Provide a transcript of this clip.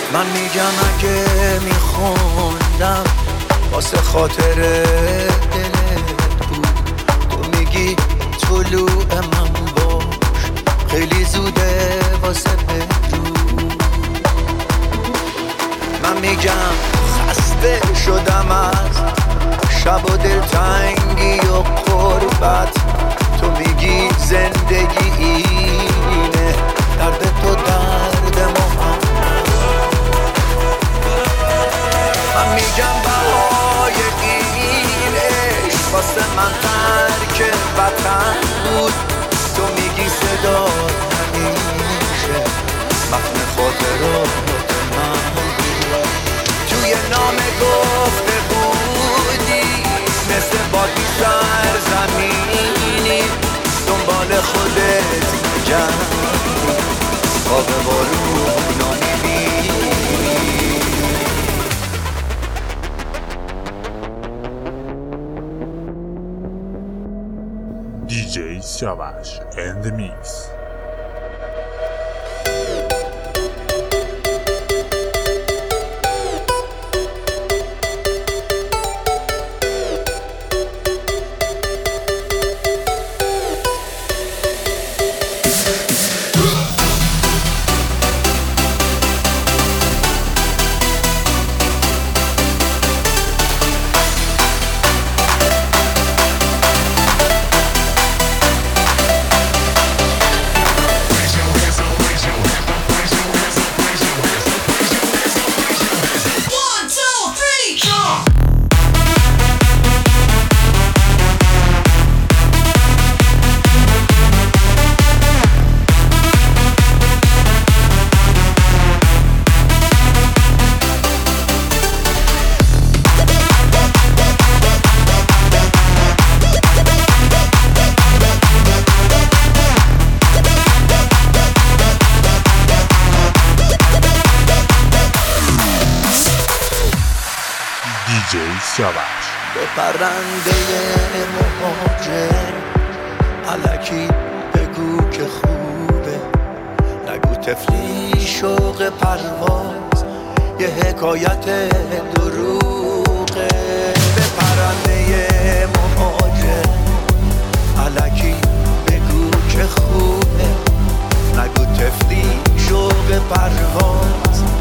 من میگم اگه میخوندم واسه خاطر دلت بود، تو میگی طلوع من باش خیلی زوده واسه بدرود. من میگم خسته شدم از شب و دلتنگی و قربت، تو میگی زندگی اینه درد تو درد محمد. من میگم بهای این عشق واسه من ترک وطن بود، تو میگی صدا نمیشه متن خاطرات من بود. توی نامه گفته بودی مثل بادی سرزمینی دنبال خودت جمعی خواب بارون میبینی. DJ Savage and the Mix. DJ Savage. به پرنده مهاجر الکی بگو که خوبه، نگو تفلی شوق پرواز یه حکایت دروغه. به پرنده مهاجر الکی بگو که خوبه، نگو تفلی شوق پرواز